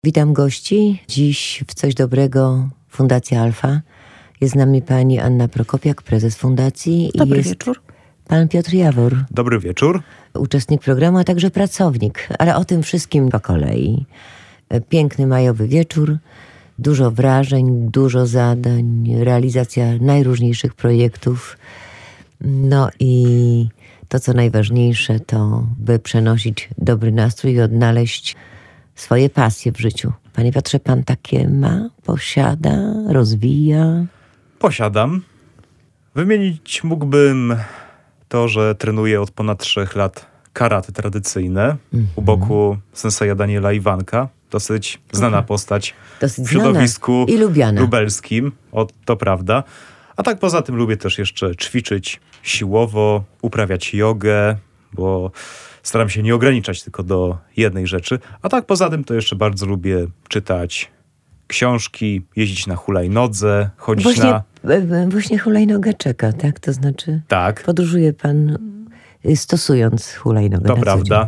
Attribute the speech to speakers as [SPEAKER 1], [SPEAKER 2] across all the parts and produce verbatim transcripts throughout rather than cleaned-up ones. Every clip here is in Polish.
[SPEAKER 1] Witam gości. Dziś w Coś Dobrego Fundacja Alfa. Jest z nami pani Anna Prokopiak, prezes fundacji.
[SPEAKER 2] Dobry
[SPEAKER 1] i jest
[SPEAKER 2] wieczór.
[SPEAKER 1] Pan Piotr Jawor.
[SPEAKER 3] Dobry wieczór.
[SPEAKER 1] Uczestnik programu, a także pracownik. Ale o tym wszystkim po kolei. Piękny majowy wieczór. Dużo wrażeń, dużo zadań, realizacja najróżniejszych projektów. No i to, co najważniejsze, to by przenosić dobry nastrój i odnaleźć swoje pasje w życiu. Panie Piotrze, pan takie ma? Posiada? Rozwija?
[SPEAKER 3] Posiadam. Wymienić mógłbym to, że trenuję od ponad trzech lat karate tradycyjne mm-hmm. u boku senseja Daniela Iwanka. Dosyć znana Aha. postać
[SPEAKER 1] Dosyć
[SPEAKER 3] w środowisku
[SPEAKER 1] i lubiana.
[SPEAKER 3] lubelskim. O, to prawda. A tak poza tym lubię też jeszcze ćwiczyć siłowo, uprawiać jogę, bo staram się nie ograniczać tylko do jednej rzeczy. A tak poza tym to jeszcze bardzo lubię czytać książki, jeździć na hulajnodze, chodzić
[SPEAKER 1] właśnie,
[SPEAKER 3] na...
[SPEAKER 1] Właśnie hulajnoga czeka, tak? To znaczy
[SPEAKER 3] tak.
[SPEAKER 1] podróżuje pan stosując hulajnogę.
[SPEAKER 3] To prawda.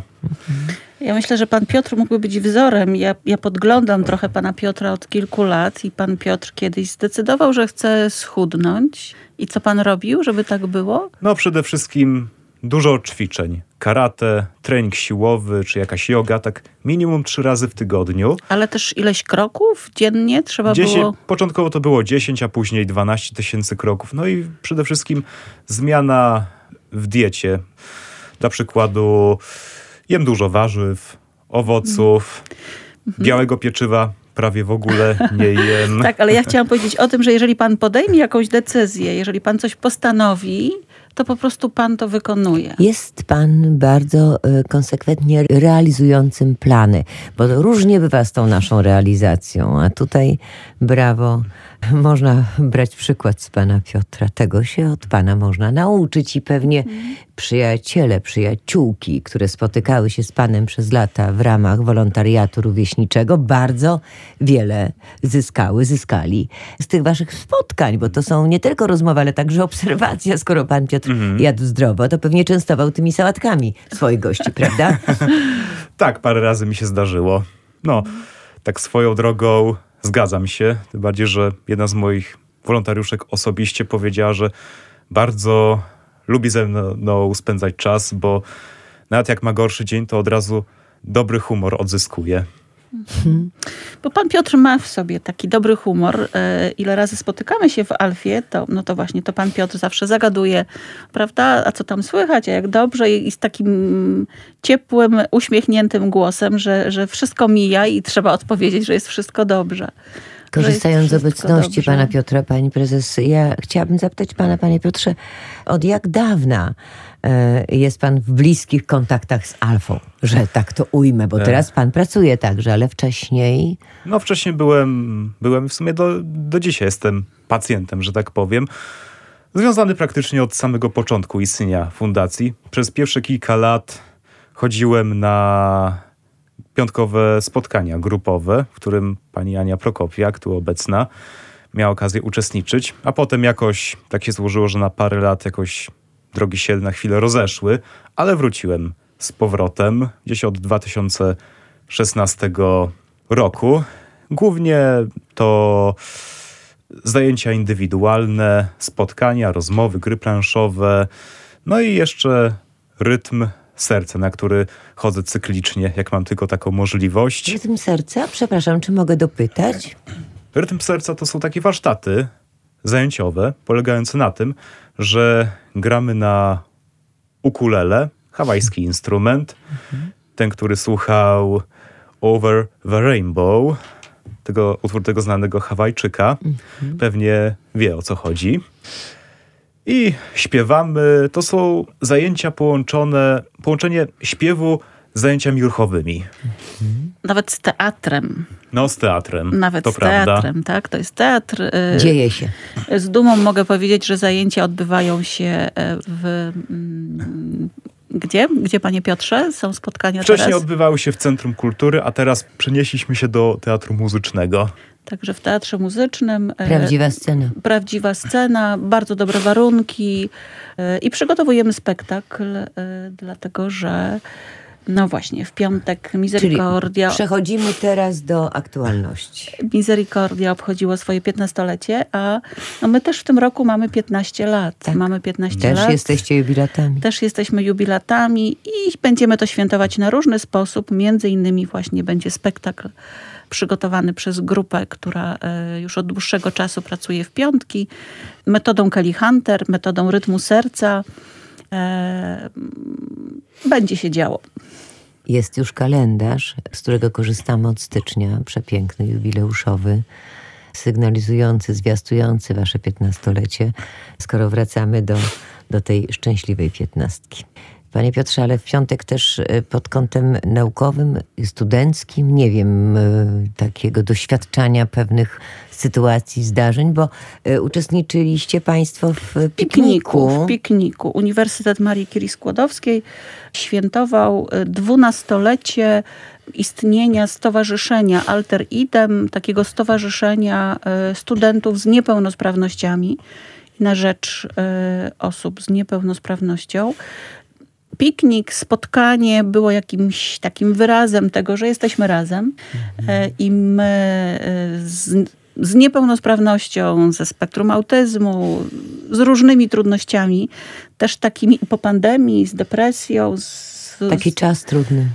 [SPEAKER 2] Ja myślę, że pan Piotr mógłby być wzorem. Ja, ja podglądam trochę pana Piotra od kilku lat i pan Piotr kiedyś zdecydował, że chce schudnąć. I co pan robił, żeby tak było?
[SPEAKER 3] No przede wszystkim dużo ćwiczeń. Karate, trening siłowy czy jakaś joga, tak minimum trzy razy w tygodniu.
[SPEAKER 2] Ale też ileś kroków dziennie trzeba
[SPEAKER 3] dziesięć,
[SPEAKER 2] było?
[SPEAKER 3] Początkowo to było dziesięć, a później dwanaście tysięcy kroków. No i przede wszystkim zmiana w diecie. Dla przykładu jem dużo warzyw, owoców, mm. białego pieczywa prawie w ogóle nie jem.
[SPEAKER 2] Tak, ale ja chciałam powiedzieć o tym, że jeżeli pan podejmie jakąś decyzję, jeżeli pan coś postanowi, to po prostu pan to wykonuje.
[SPEAKER 1] Jest pan bardzo y, konsekwentnie realizującym plany, bo różnie bywa z tą naszą realizacją, a tutaj brawo. Można brać przykład z pana Piotra. Tego się od pana można nauczyć i pewnie mm. przyjaciele, przyjaciółki, które spotykały się z panem przez lata w ramach wolontariatu rówieśniczego, bardzo wiele zyskały, zyskali z tych waszych spotkań, bo to są nie tylko rozmowy, ale także obserwacja. Skoro pan Piotr mm. jadł zdrowo, to pewnie częstował tymi sałatkami swoich gości, prawda?
[SPEAKER 3] Tak, parę razy mi się zdarzyło. No, tak swoją drogą zgadzam się, tym bardziej, że jedna z moich wolontariuszek osobiście powiedziała, że bardzo lubi ze mną spędzać czas, bo nawet jak ma gorszy dzień, to od razu dobry humor odzyskuje.
[SPEAKER 2] Mhm. Bo pan Piotr ma w sobie taki dobry humor. Ile razy spotykamy się w Alfie, to, no to właśnie to pan Piotr zawsze zagaduje, prawda? A co tam słychać, a jak dobrze, i z takim ciepłym, uśmiechniętym głosem, że, że wszystko mija i trzeba odpowiedzieć, że jest wszystko dobrze.
[SPEAKER 1] Korzystając z obecności dobrze. pana Piotra, pani prezes, ja chciałabym zapytać pana, panie Piotrze, od jak dawna y, jest pan w bliskich kontaktach z Alfą, że tak to ujmę, bo teraz pan pracuje także, ale wcześniej...
[SPEAKER 3] No wcześniej byłem, byłem w sumie do, do dzisiaj jestem pacjentem, że tak powiem, związany praktycznie od samego początku istnienia fundacji. Przez pierwsze kilka lat chodziłem na piątkowe spotkania grupowe, w którym pani Ania Prokopiak, tu obecna, miała okazję uczestniczyć, a potem jakoś tak się złożyło, że na parę lat jakoś drogi się na chwilę rozeszły, ale wróciłem z powrotem gdzieś od dwa tysiące szesnastego roku. Głównie to zajęcia indywidualne, spotkania, rozmowy, gry planszowe, no i jeszcze rytm serca, na który chodzę cyklicznie, jak mam tylko taką możliwość.
[SPEAKER 1] Rytm serca? Przepraszam, czy mogę dopytać?
[SPEAKER 3] Rytm serca to są takie warsztaty zajęciowe, polegające na tym, że gramy na ukulele, hawajski instrument. Mhm. Ten, który słuchał Over the Rainbow, tego utwór tego znanego Hawajczyka, mhm. pewnie wie, o co chodzi. I śpiewamy. To są zajęcia połączone, połączenie śpiewu z zajęciami ruchowymi.
[SPEAKER 2] Nawet z teatrem.
[SPEAKER 3] No, z teatrem.
[SPEAKER 2] Nawet
[SPEAKER 3] to
[SPEAKER 2] z
[SPEAKER 3] prawda.
[SPEAKER 2] teatrem, tak? To jest teatr.
[SPEAKER 1] Dzieje się.
[SPEAKER 2] Z dumą mogę powiedzieć, że zajęcia odbywają się w... Gdzie? Gdzie, panie Piotrze? Są spotkania
[SPEAKER 3] Wcześniej
[SPEAKER 2] teraz?
[SPEAKER 3] Wcześniej odbywały się w Centrum Kultury, a teraz przenieśliśmy się do Teatru Muzycznego.
[SPEAKER 2] Także w Teatrze Muzycznym.
[SPEAKER 1] Prawdziwa scena.
[SPEAKER 2] E, prawdziwa scena, bardzo dobre warunki e, i przygotowujemy spektakl, e, dlatego że No właśnie, w piątek Misericordia...
[SPEAKER 1] Czyli przechodzimy teraz do aktualności.
[SPEAKER 2] Misericordia obchodziło swoje piętnastolecie, a no my też w tym roku mamy piętnaście lat.
[SPEAKER 1] Tak.
[SPEAKER 2] Mamy piętnaście
[SPEAKER 1] Też
[SPEAKER 2] lat.
[SPEAKER 1] jesteście jubilatami.
[SPEAKER 2] Też jesteśmy jubilatami i będziemy to świętować na różny sposób. Między innymi właśnie będzie spektakl przygotowany przez grupę, która już od dłuższego czasu pracuje w piątki, metodą Kelly Hunter, metodą rytmu serca. Będzie się działo.
[SPEAKER 1] Jest już kalendarz, z którego korzystamy od stycznia, przepiękny, jubileuszowy, sygnalizujący, zwiastujący wasze piętnastolecie, skoro wracamy do, do tej szczęśliwej piętnastki. Panie Piotrze, ale w piątek też pod kątem naukowym, studenckim, nie wiem, takiego doświadczania pewnych sytuacji, zdarzeń, bo uczestniczyliście państwo w pikniku.
[SPEAKER 2] W pikniku. Uniwersytet Marii Curie Skłodowskiej świętował dwunastolecie istnienia stowarzyszenia Alter Idem, takiego stowarzyszenia studentów z niepełnosprawnościami na rzecz osób z niepełnosprawnością. Piknik, spotkanie było jakimś takim wyrazem tego, że jesteśmy razem mhm. i my z, z niepełnosprawnością, ze spektrum autyzmu, z różnymi trudnościami, też takimi po pandemii, z depresją. Z,
[SPEAKER 1] Taki
[SPEAKER 2] z,
[SPEAKER 1] czas trudny.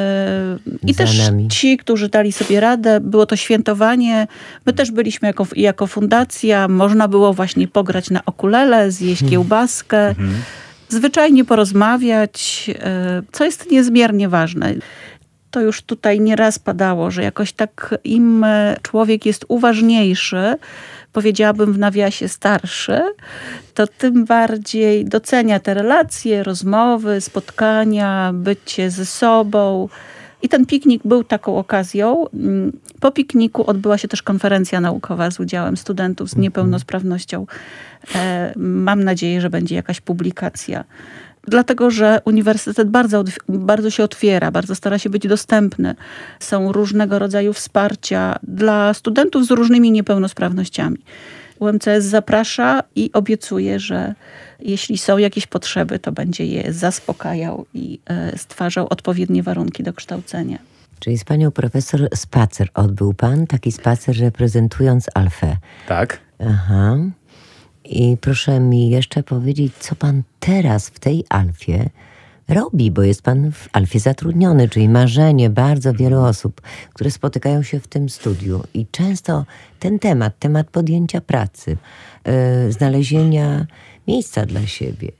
[SPEAKER 2] I też nami. Ci, którzy dali sobie radę, było to świętowanie. My też byliśmy jako, jako fundacja, można było właśnie pograć na ukulele, zjeść hmm. kiełbaskę. Mhm. Zwyczajnie porozmawiać, co jest niezmiernie ważne. To już tutaj nieraz padało, że jakoś tak im człowiek jest uważniejszy, powiedziałabym w nawiasie starszy, to tym bardziej docenia te relacje, rozmowy, spotkania, bycie ze sobą. I ten piknik był taką okazją. Po pikniku odbyła się też konferencja naukowa z udziałem studentów z niepełnosprawnością. Mam nadzieję, że będzie jakaś publikacja. Dlatego, że uniwersytet bardzo, bardzo się otwiera, bardzo stara się być dostępny. Są różnego rodzaju wsparcia dla studentów z różnymi niepełnosprawnościami. U M C S zaprasza i obiecuje, że jeśli są jakieś potrzeby, to będzie je zaspokajał i stwarzał odpowiednie warunki do kształcenia.
[SPEAKER 1] Czyli z panią profesor spacer odbył pan, taki spacer reprezentując Alfę.
[SPEAKER 3] Tak.
[SPEAKER 1] Aha. I proszę mi jeszcze powiedzieć, co pan teraz w tej Alfie robi, bo jest pan w Alfie zatrudniony, czyli marzenie bardzo wielu osób, które spotykają się w tym studiu. I często ten temat, temat podjęcia pracy, yy, znalezienia miejsca dla siebie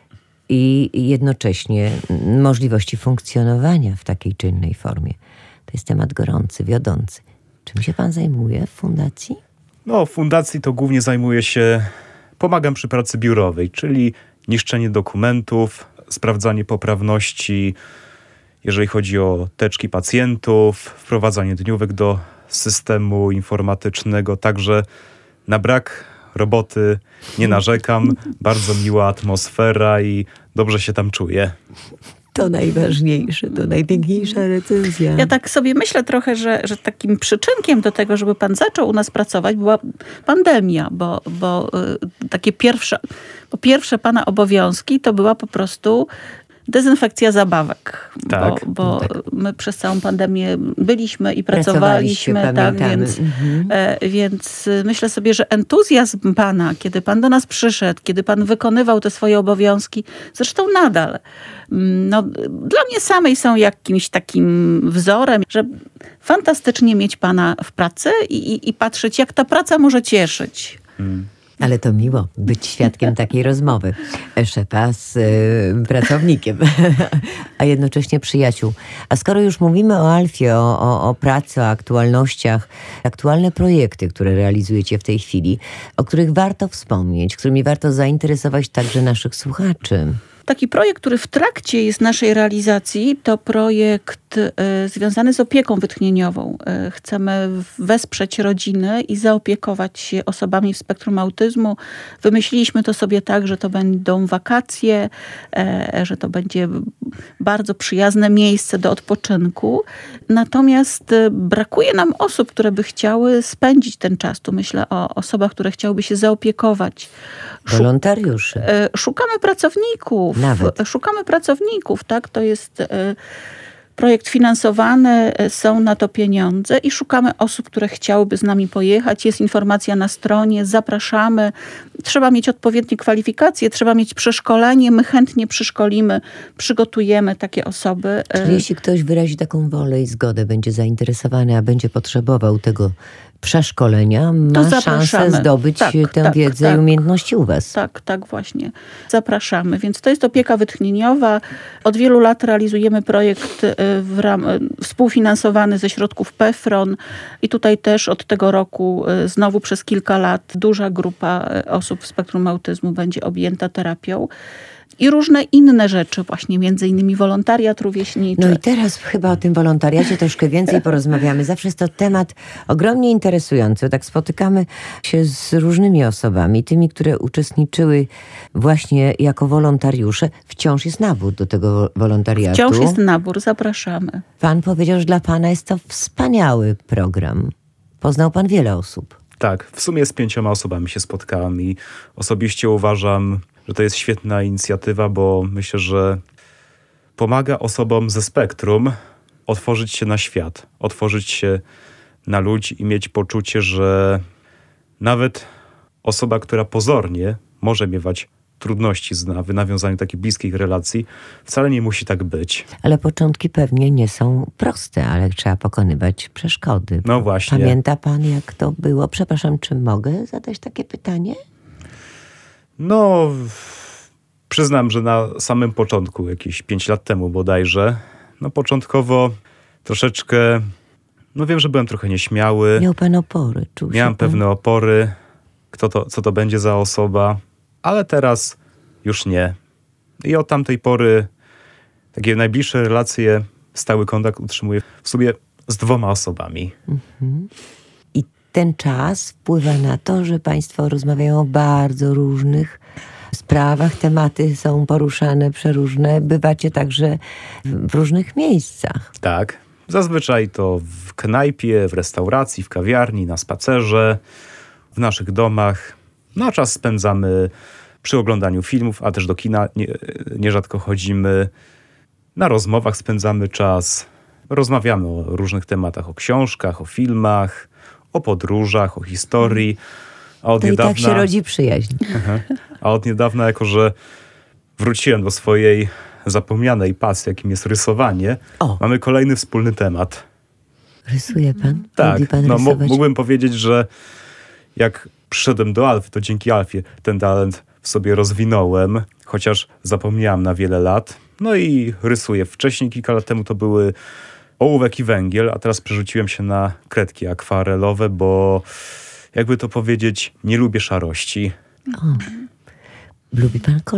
[SPEAKER 1] i jednocześnie możliwości funkcjonowania w takiej czy innej formie. To jest temat gorący, wiodący. Czym się pan zajmuje w fundacji?
[SPEAKER 3] No, w fundacji to głównie zajmuję się, pomagam przy pracy biurowej, czyli niszczenie dokumentów, sprawdzanie poprawności, jeżeli chodzi o teczki pacjentów, wprowadzanie dniówek do systemu informatycznego, także na brak roboty nie narzekam, bardzo miła atmosfera i dobrze się tam czuję.
[SPEAKER 1] To najważniejsze, to najpiękniejsza recenzja.
[SPEAKER 2] Ja tak sobie myślę trochę, że, że takim przyczynkiem do tego, żeby pan zaczął u nas pracować, była pandemia, bo, bo y, takie pierwsze, po pierwsze pana obowiązki to była po prostu dezynfekcja zabawek.
[SPEAKER 3] Tak.
[SPEAKER 2] Bo, bo
[SPEAKER 1] tak.
[SPEAKER 2] my przez całą pandemię byliśmy i pracowaliśmy. Tak, więc, mhm. e, więc myślę sobie, że entuzjazm pana, kiedy pan do nas przyszedł, kiedy pan wykonywał te swoje obowiązki, zresztą nadal, no, dla mnie samej są jakimś takim wzorem, że fantastycznie mieć pana w pracy i, i, i patrzeć, jak ta praca może cieszyć.
[SPEAKER 3] Hmm.
[SPEAKER 1] Ale to miło być świadkiem takiej rozmowy. Szefa z y, pracownikiem, a jednocześnie przyjaciół. A skoro już mówimy o Alfie, o, o, o pracy, o aktualnościach, aktualne projekty, które realizujecie w tej chwili, o których warto wspomnieć, którymi warto zainteresować także naszych słuchaczy.
[SPEAKER 2] Taki projekt, który w trakcie jest naszej realizacji, to projekt y, związany z opieką wytchnieniową. Y, chcemy wesprzeć rodziny i zaopiekować się osobami w spektrum autyzmu. Wymyśliliśmy to sobie tak, że to będą wakacje, y, że to będzie bardzo przyjazne miejsce do odpoczynku. Natomiast y, brakuje nam osób, które by chciały spędzić ten czas. Tu myślę o osobach, które chciałyby się zaopiekować.
[SPEAKER 1] Wolontariuszy.
[SPEAKER 2] Szukamy pracowników.
[SPEAKER 1] Nawet.
[SPEAKER 2] Szukamy pracowników, tak? To jest e, projekt finansowany, e, są na to pieniądze i szukamy osób, które chciałyby z nami pojechać. Jest informacja na stronie, zapraszamy. Trzeba mieć odpowiednie kwalifikacje, trzeba mieć przeszkolenie. My chętnie przeszkolimy, przygotujemy takie osoby.
[SPEAKER 1] Czyli jeśli ktoś wyrazi taką wolę i zgodę, będzie zainteresowany, a będzie potrzebował tego przeszkolenia, ma szansę zdobyć
[SPEAKER 2] tak,
[SPEAKER 1] tę
[SPEAKER 2] tak,
[SPEAKER 1] wiedzę
[SPEAKER 2] tak.
[SPEAKER 1] i umiejętności u was.
[SPEAKER 2] Tak, tak właśnie. Zapraszamy. Więc to jest opieka wytchnieniowa. Od wielu lat realizujemy projekt w ram- współfinansowany ze środków PEFRON i tutaj też od tego roku znowu przez kilka lat duża grupa osób w spektrum autyzmu będzie objęta terapią. I różne inne rzeczy, właśnie między innymi wolontariat rówieśniczy.
[SPEAKER 1] No i teraz chyba o tym wolontariacie troszkę więcej porozmawiamy. Zawsze jest to temat ogromnie interesujący. Tak spotykamy się z różnymi osobami, tymi, które uczestniczyły właśnie jako wolontariusze. Wciąż jest nabór do tego wolontariatu.
[SPEAKER 2] Wciąż jest nabór, zapraszamy.
[SPEAKER 1] Pan powiedział, że dla pana jest to wspaniały program. Poznał pan wiele osób.
[SPEAKER 3] Tak, w sumie z pięcioma osobami się spotkałem i osobiście uważam, że to jest świetna inicjatywa, bo myślę, że pomaga osobom ze spektrum otworzyć się na świat, otworzyć się na ludzi i mieć poczucie, że nawet osoba, która pozornie może miewać trudności z w nawiązaniu takich bliskich relacji, wcale nie musi tak być.
[SPEAKER 1] Ale początki pewnie nie są proste, ale trzeba pokonywać przeszkody.
[SPEAKER 3] No właśnie.
[SPEAKER 1] Pamięta pan, jak to było? Przepraszam, czy mogę zadać takie pytanie?
[SPEAKER 3] No, przyznam, że na samym początku, jakieś pięć lat temu bodajże, no początkowo troszeczkę, no wiem, że byłem trochę nieśmiały.
[SPEAKER 1] Miał pan opory, czuł
[SPEAKER 3] Miałem
[SPEAKER 1] się pan...
[SPEAKER 3] pewne opory, kto to, co to będzie za osoba, ale teraz już nie. I od tamtej pory takie najbliższe relacje, stały kontakt utrzymuję w sumie z dwoma osobami.
[SPEAKER 1] Mhm. I ten czas wpływa na to, że państwo rozmawiają o bardzo różnych sprawach, tematy są poruszane przeróżne. Bywacie także w różnych miejscach.
[SPEAKER 3] Tak. Zazwyczaj to w knajpie, w restauracji, w kawiarni, na spacerze, w naszych domach. No, czas spędzamy przy oglądaniu filmów, a też do kina nie, nierzadko chodzimy. Na rozmowach spędzamy czas. Rozmawiamy o różnych tematach, o książkach, o filmach, o podróżach, o historii. A od
[SPEAKER 1] To
[SPEAKER 3] niedawna,
[SPEAKER 1] i tak się rodzi przyjaźń.
[SPEAKER 3] a od niedawna, jako że wróciłem do swojej zapomnianej pasji, jakim jest rysowanie,
[SPEAKER 1] O.
[SPEAKER 3] mamy kolejny wspólny temat.
[SPEAKER 1] Rysuje pan?
[SPEAKER 3] Tak,
[SPEAKER 1] Lubi pan
[SPEAKER 3] no,
[SPEAKER 1] rysować?
[SPEAKER 3] mógłbym powiedzieć, że jak przyszedłem do Alfy, to dzięki Alfie ten talent w sobie rozwinąłem, chociaż zapomniałem na wiele lat. No i rysuję. Wcześniej, kilka lat temu, to były ołówek i węgiel, a teraz przerzuciłem się na kredki akwarelowe, bo jakby to powiedzieć, nie lubię szarości.
[SPEAKER 1] O. Lubi pan kolor?